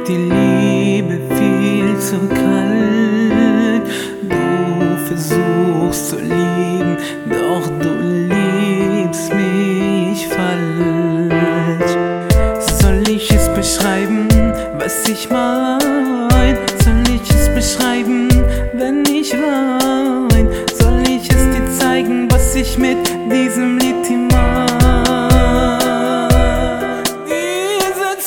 bleibt die Liebe viel zu kalt. Du versuchst zu lieben, doch du liebst mich falsch. Soll ich es beschreiben, was ich mein? Soll ich es beschreiben, wenn ich wein? Soll ich es dir zeigen, was ich mit diesem Lied mein? Diese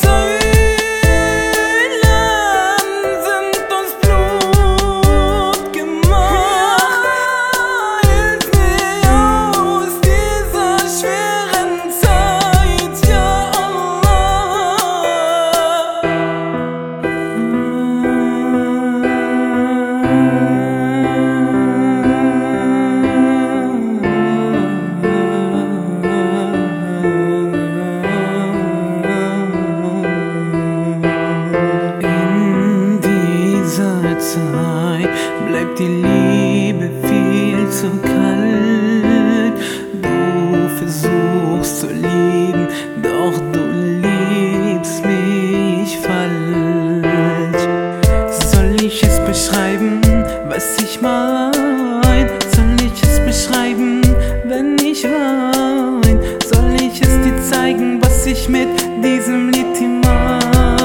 Zeilen sind aus Blut gemacht. Hilf mir aus dieser schweren Zeit, ja Zeit bleibt die Liebe viel zu kalt. Du versuchst zu lieben, doch du liebst mich falsch. Soll ich es beschreiben, was ich mein? Soll ich es beschreiben, wenn ich wein? Soll ich es dir zeigen, was ich mit diesem Lied mein?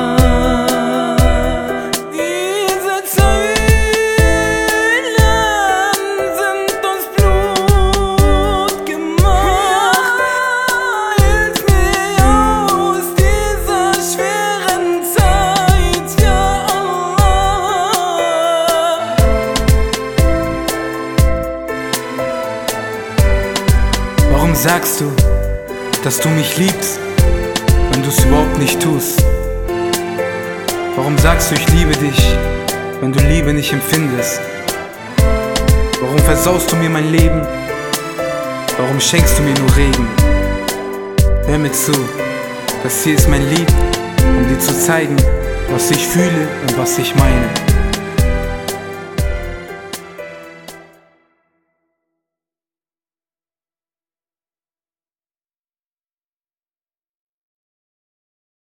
Warum sagst du, dass du mich liebst, wenn du es überhaupt nicht tust? Warum sagst du, ich liebe dich, wenn du Liebe nicht empfindest? Warum versaust du mir mein Leben? Warum schenkst du mir nur Regen? Hör mir zu, das hier ist mein Lied, um dir zu zeigen, was ich fühle und was ich meine.